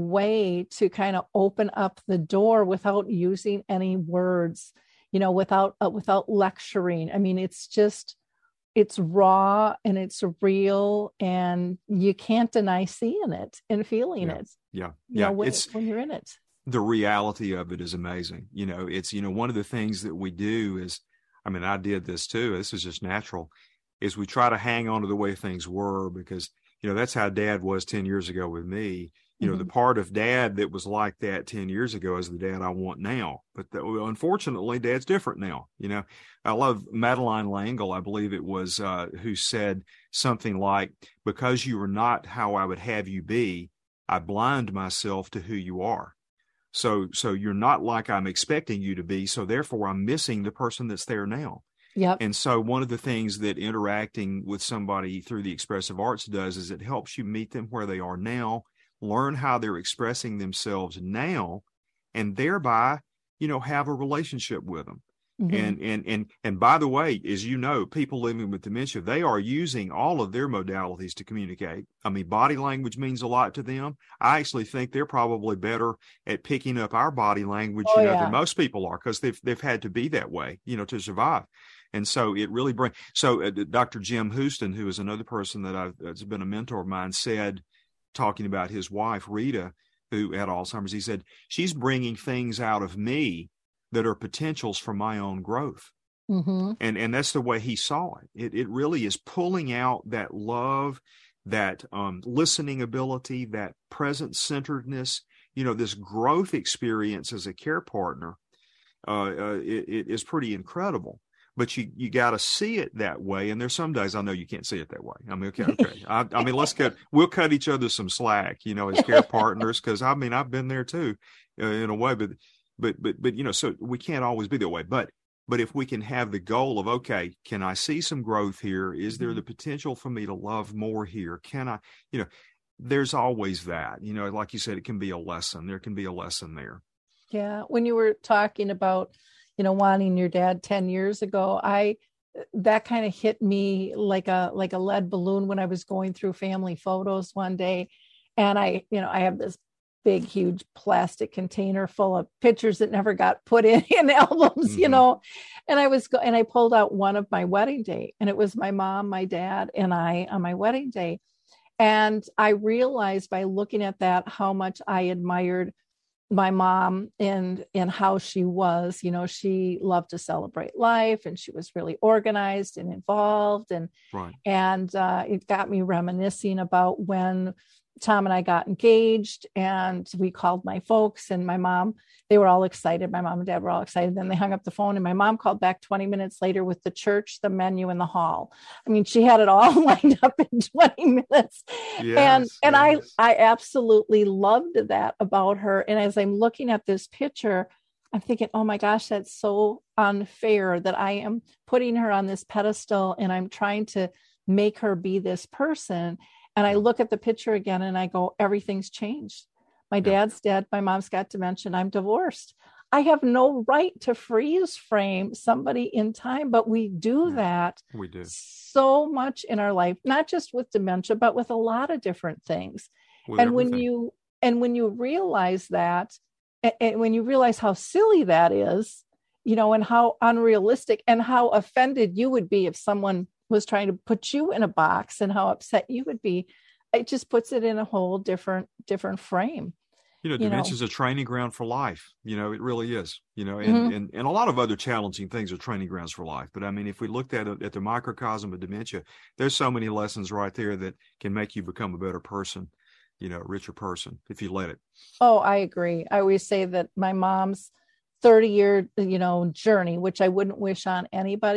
way to kind of open up the door without using any words, you know, without, uh, without lecturing. I mean, it's just, it's raw and it's real, and you can't deny seeing it and feeling yeah. it. Yeah. You yeah. know, when, it's, when you're in it. The reality of it is amazing. You know, it's, you know, one of the things that we do is, I mean, I did this too. This is just natural, is we try to hang on to the way things were, because, you know, that's how Dad was ten years ago with me. You know, mm-hmm. the part of Dad that was like that ten years ago is the Dad I want now. But the, unfortunately, Dad's different now. You know, I love Madeline L'Engle, I believe it was, uh, who said something like, because you are not how I would have you be, I blind myself to who you are. So, so you're not like I'm expecting you to be. So therefore, I'm missing the person that's there now. Yep. And so one of the things that interacting with somebody through the expressive arts does is it helps you meet them where they are now, learn how they're expressing themselves now, and thereby, you know, have a relationship with them. Mm-hmm. And, and, and, and by the way, as you know, people living with dementia, they are using all of their modalities to communicate. I mean, body language means a lot to them. I actually think they're probably better at picking up our body language, oh, you know, yeah. than most people are, because they've, they've had to be that way, you know, to survive. And so it really brings, so uh, Doctor Jim Houston, who is another person that I've, that's been a mentor of mine, said, talking about his wife, Rita, who had Alzheimer's, he said, she's bringing things out of me that are potentials for my own growth. Mm-hmm. And, and that's the way he saw it. It, it really is pulling out that love, that um, listening ability, that present centeredness, you know, this growth experience as a care partner, uh, uh, it, it is pretty incredible. But you you got to see it that way. And there's some days I know you can't see it that way. I mean, okay, okay. I, I mean, let's cut, we'll cut each other some slack, you know, as care partners, because I mean, I've been there too, uh, in a way, but, but, but, but, you know, so we can't always be that way. But, but if we can have the goal of, okay, can I see some growth here? Is there the potential for me to love more here? Can I, you know, there's always that, you know, like you said, it can be a lesson. There can be a lesson there. Yeah. When you were talking about, you know, wanting your dad ten years ago, I, that kind of hit me like a, like a lead balloon when I was going through family photos one day. And I, you know, I have this big, huge plastic container full of pictures that never got put in, in albums, mm-hmm. you know, and I was, go- and I pulled out one of my wedding day, and it was my mom, my dad, and I on my wedding day. And I realized by looking at that, how much I admired my mom and and how she was. You know, she loved to celebrate life, and she was really organized and involved, and right. and uh, it got me reminiscing about when Tom and I got engaged, and we called my folks, and my mom, they were all excited. My mom and dad were all excited. Then they hung up the phone, and my mom called back twenty minutes later with the church, the menu, and the hall. I mean, she had it all lined up in twenty minutes. Yes, and and yes. I, I absolutely loved that about her. And as I'm looking at this picture, I'm thinking, oh my gosh, that's so unfair that I am putting her on this pedestal, and I'm trying to make her be this person. And I look at the picture again and I go, everything's changed. My dad's dead. My mom's got dementia. I'm divorced. I have no right to freeze frame somebody in time, but we do yeah, that we do. so much in our life, not just with dementia, but with a lot of different things. With and everything. when you, and when you realize that, and, and when you realize how silly that is, you know, and how unrealistic and how offended you would be if someone was trying to put you in a box, and how upset you would be, it just puts it in a whole different, different frame. You know, you dementia know. is a training ground for life. You know, it really is, you know, and, Mm-hmm. and, and a lot of other challenging things are training grounds for life. But I mean, if we looked at it, at the microcosm of dementia, there's so many lessons right there that can make you become a better person, you know, a richer person, if you let it. Oh, I agree. I always say that my mom's thirty year, you know, journey, which I wouldn't wish on anybody,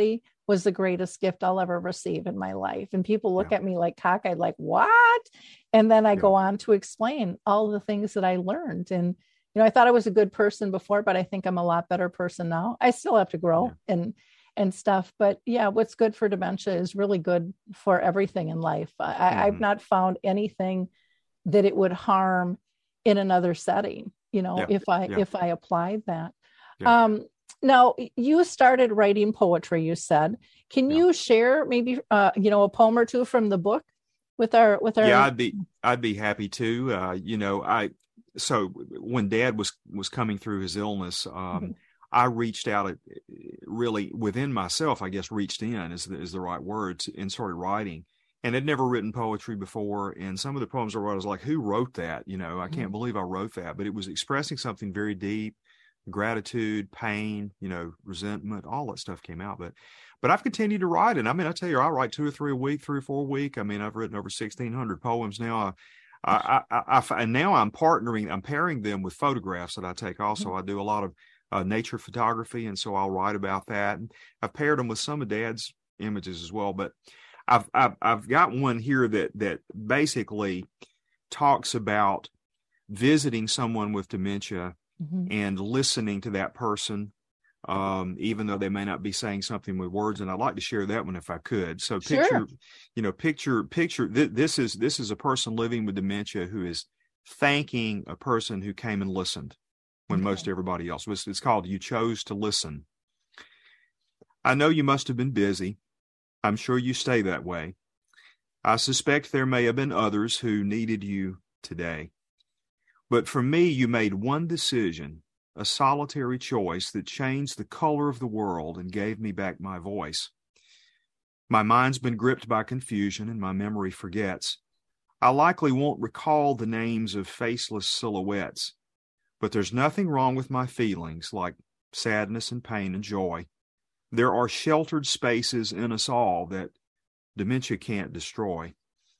was the greatest gift I'll ever receive in my life. And people look Yeah. at me like cockeyed, like, what? And then I Yeah. go on to explain all the things that I learned. And, you know, I thought I was a good person before, but I think I'm a lot better person now. I still have to grow Yeah. and, and stuff. But yeah, what's good for dementia is really good for everything in life. I, Mhm. I've not found anything that it would harm in another setting, you know, Yeah. if I, Yeah. if I applied that. Yeah. Um, now you started writing poetry, you said. Can Yeah. you share maybe, uh, you know, a poem or two from the book with our, with our, Yeah, I'd be, I'd be happy to, uh, you know, I, so when Dad was, was coming through his illness, um, Mhm. I reached out at really within myself, I guess, reached in is the, is the right word to, and started writing, and had never written poetry before. And some of the poems I wrote, I was like, who wrote that? You know, I can't Mhm. believe I wrote that, but it was expressing something very deep, gratitude, pain, you know, resentment, all that stuff came out. But, but I've continued to write it. I mean, I tell you, I write two or three a week, three or four a week. I mean, I've written over sixteen hundred poems now. I, I, I, I, and now I'm partnering, I'm pairing them with photographs that I take also. I do a lot of uh, nature photography, and so I'll write about that. And I've paired them with some of Dad's images as well. But I've, I've, I've got one here that, that basically talks about visiting someone with dementia Mhm. and listening to that person, um, even though they may not be saying something with words. And I'd like to share that one if I could. So picture, Sure. you know, picture, picture, th- this is, this is a person living with dementia who is thanking a person who came and listened when Okay. most everybody else was. It's called You Chose to Listen. I know you must have been busy. I'm sure you stay that way. I suspect there may have been others who needed you today. But for me, you made one decision, a solitary choice that changed the color of the world and gave me back my voice. My mind's been gripped by confusion and my memory forgets. I likely won't recall the names of faceless silhouettes, but there's nothing wrong with my feelings like sadness and pain and joy. There are sheltered spaces in us all that dementia can't destroy.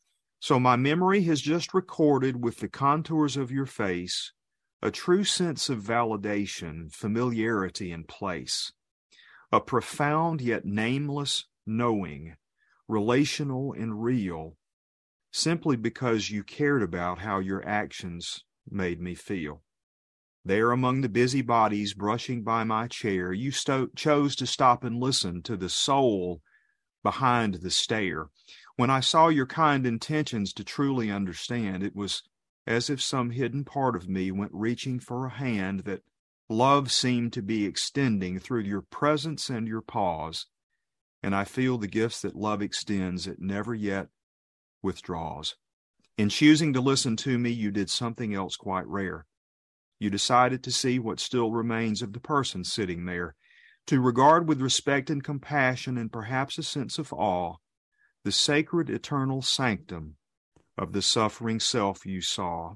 So my memory has just recorded with the contours of your face a true sense of validation, familiarity, and place, a profound yet nameless knowing, relational and real, simply because you cared about how your actions made me feel. There among the busy bodies brushing by my chair, you sto- chose to stop and listen to the soul behind the stare. When I saw your kind intentions to truly understand, it was as if some hidden part of me went reaching for a hand that love seemed to be extending through your presence and your pause. And I feel the gifts that love extends, it never yet withdraws. In choosing to listen to me, you did something else quite rare. You decided to see what still remains of the person sitting there, to regard with respect and compassion and perhaps a sense of awe the sacred eternal sanctum of the suffering self you saw.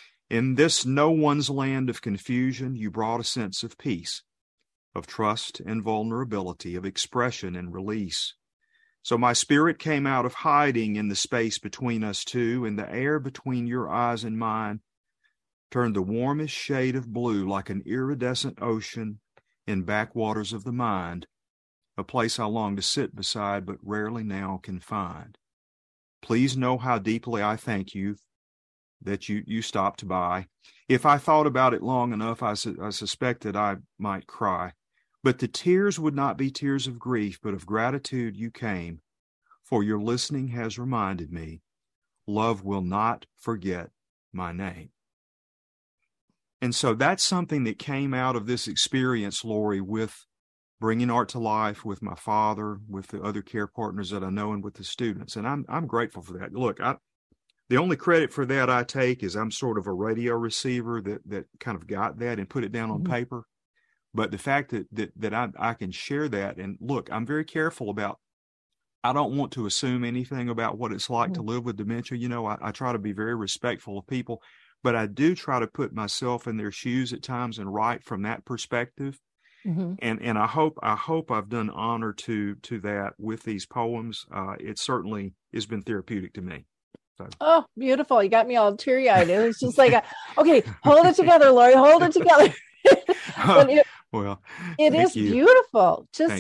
In this no one's land of confusion, you brought a sense of peace, of trust and vulnerability, of expression and release. So my spirit came out of hiding in the space between us two, and the air between your eyes and mine turned the warmest shade of blue like an iridescent ocean in backwaters of the mind, a place I long to sit beside but rarely now can find. Please know how deeply I thank you that you, you stopped by. If I thought about it long enough, I, su- I suspect that I might cry. But the tears would not be tears of grief, but of gratitude you came, for your listening has reminded me, love will not forget my name. And so that's something that came out of this experience, Lori, with bringing art to life, with my father, with the other care partners that I know, and with the students. And I'm I'm grateful for that. Look, I, the only credit for that I take is I'm sort of a radio receiver that that kind of got that and put it down on Mhm. paper. But the fact that that that I I can share that, and look, I'm very careful about, I don't want to assume anything about what it's like Mhm. to live with dementia. You know, I, I try to be very respectful of people, but I do try to put myself in their shoes at times and write from that perspective. Mhm. And and I hope I hope I've done honor to to that with these poems. Uh, it certainly has been therapeutic to me. So. Oh, beautiful. You got me all teary eyed. It was just like, a, okay, hold it together, Lori, hold it together. But it, Well, it thank is you. beautiful. Just Thank you.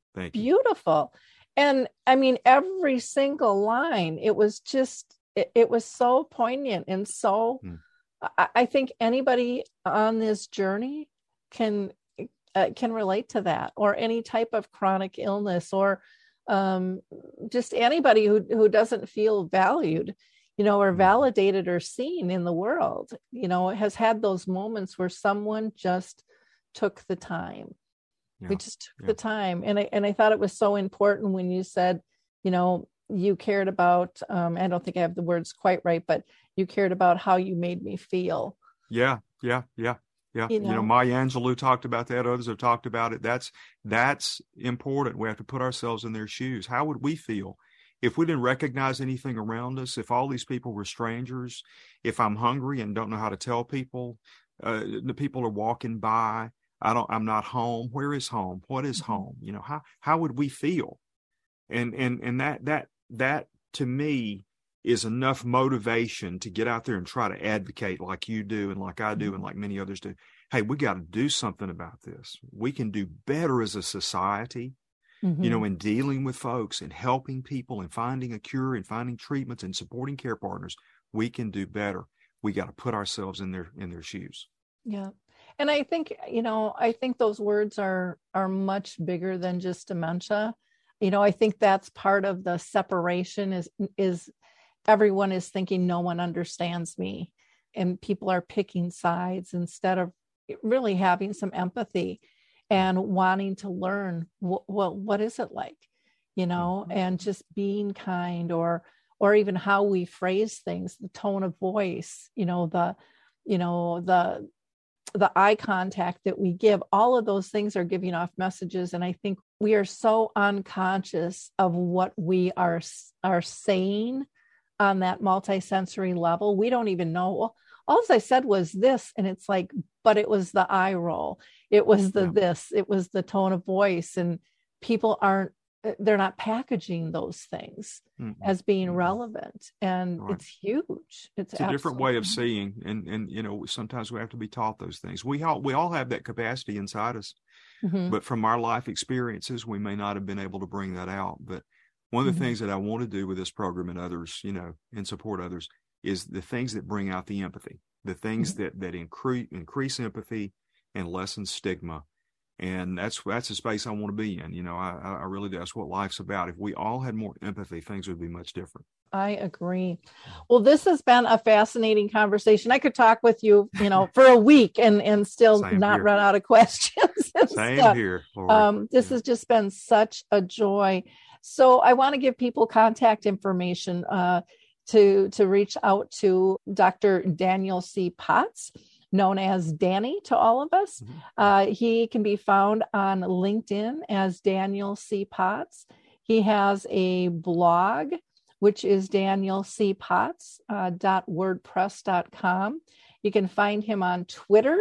Thank you. Beautiful. And I mean, every single line, it was just, it, it was so poignant and so, hmm. I, I think anybody on this journey can, uh, can relate to that, or any type of chronic illness, or um, just anybody who, who doesn't feel valued, you know, or validated or seen in the world, you know, has had those moments where someone just took the time. Yeah, we just took yeah. the time. And I, and I thought it was so important when you said, you know, you cared about, um, I don't think I have the words quite right, but you cared about how you made me feel. Yeah. Yeah. Yeah. Yeah. You know, you know Maya Angelou talked about that. Others have talked about it. That's, that's important. We have to put ourselves in their shoes. How would we feel if we didn't recognize anything around us? If all these people were strangers, if I'm hungry and don't know how to tell people, uh, the people are walking by, I don't, I'm not home. Where is home? What is mm-hmm. home? You know, how, how would we feel? And, and, and that, that, that to me is enough motivation to get out there and try to advocate like you do and like I do mm-hmm. and like many others do. Hey, we got to do something about this. We can do better as a society, mm-hmm. you know, in dealing with folks and helping people and finding a cure and finding treatments and supporting care partners. We can do better. We got to put ourselves in their, in their shoes. Yeah. And I think, you know, I think those words are, are much bigger than just dementia. You know, I think that's part of the separation is, is everyone is thinking no one understands me, and people are picking sides instead of really having some empathy and wanting to learn, well, what, what is it like, you know, and just being kind, or, or even how we phrase things, the tone of voice, you know, the, you know, the, the eye contact that we give, all of those things are giving off messages. And I think we are so unconscious of what we are, are saying on that multisensory level. We don't even know. Well, all I said was this, and it's like, but it was the eye roll. It was the, yeah. this, it was the tone of voice, and people aren't, they're not packaging those things mm-hmm. as being mm-hmm. relevant. And right. it's huge. It's, it's a different way of seeing. And, and, you know, sometimes we have to be taught those things. We all, we all have that capacity inside us, mm-hmm. but from our life experiences, we may not have been able to bring that out. But one of the mm-hmm. things that I want to do with this program and others, you know, and support others, is the things that bring out the empathy, the things mm-hmm. that, that increase, increase empathy and lessen stigma. And that's, that's a space I want to be in. You know, I, I really do. That's what life's about. If we all had more empathy, things would be much different. I agree. Well, this has been a fascinating conversation. I could talk with you, you know, for a week and, and still Same not here. Run out of questions. Same stuff. Here. Um, this yeah. has just been such a joy. So I want to give people contact information uh, to, to reach out to Doctor Daniel C. Potts, known as Danny to all of us. Mm-hmm. Uh, he can be found on LinkedIn as Daniel C. Potts. He has a blog, which is daniel c potts dot wordpress dot com. You can find him on Twitter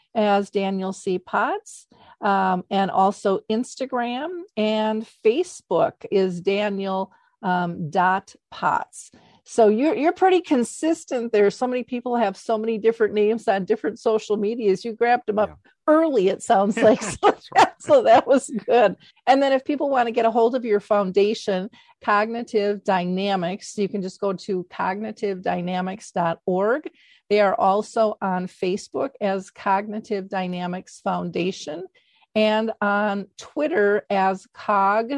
as Daniel C. Potts, um, and also Instagram and Facebook is Daniel um, dot Potts. So you're you're pretty consistent there. So many people have so many different names on different social medias. You grabbed them up yeah. early, it sounds like. So, that, so that was good. And then if people want to get a hold of your foundation, Cognitive Dynamics, you can just go to cognitive dynamics dot org. They are also on Facebook as Cognitive Dynamics Foundation and on Twitter as Cog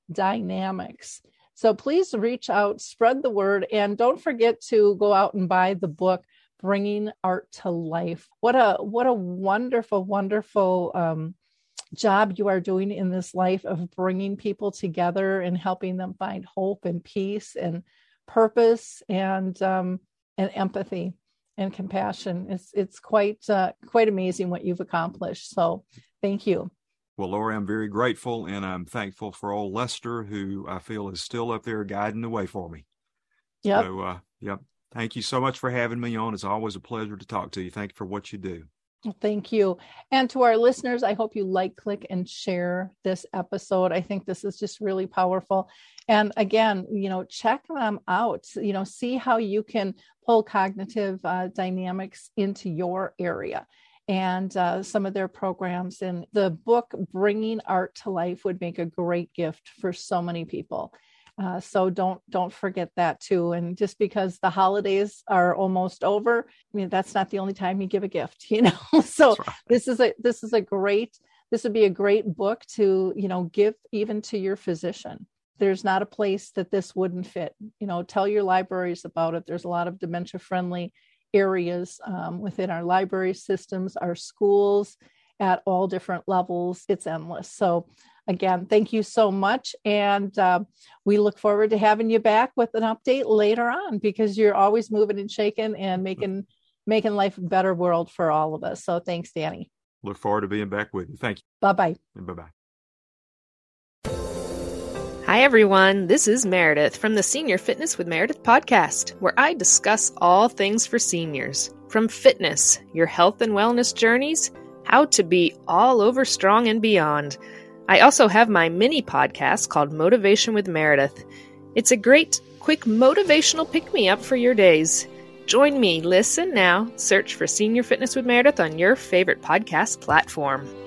Dynamics. So please reach out, spread the word, and don't forget to go out and buy the book, Bringing Art to Life. What a what a wonderful, wonderful um, job you are doing in this life of bringing people together and helping them find hope and peace and purpose and um, and empathy and compassion. It's it's quite uh, quite amazing what you've accomplished. So thank you. Well, Lori, I'm very grateful, and I'm thankful for old Lester, who I feel is still up there guiding the way for me. Yep. So, uh, yep. Thank you so much for having me on. It's always a pleasure to talk to you. Thank you for what you do. Thank you. And to our listeners, I hope you like, click, and share this episode. I think this is just really powerful. And again, you know, check them out, you know, see how you can pull cognitive uh, dynamics into your area. and uh, some of their programs. And the book, Bringing Art to Life, would make a great gift for so many people. Uh, so don't don't forget that too. And just because the holidays are almost over, I mean, that's not the only time you give a gift, you know. So right. this is a this is a great this would be a great book to, you know, give even to your physician. There's not a place that this wouldn't fit. You know, tell your libraries about it. There's a lot of dementia friendly areas um, within our library systems, our schools at all different levels. It's endless. So again, thank you so much. And uh, we look forward to having you back with an update later on, because you're always moving and shaking and making making life a better world for all of us. So thanks, Danny. Look forward to being back with you. Thank you. Bye-bye. Bye-bye. Hi, everyone. This is Meredith from the Senior Fitness with Meredith podcast, where I discuss all things for seniors, from fitness, your health and wellness journeys, how to be all over strong and beyond. I also have my mini podcast called Motivation with Meredith. It's a great, quick motivational pick-me-up for your days. Join me, listen now, search for Senior Fitness with Meredith on your favorite podcast platform.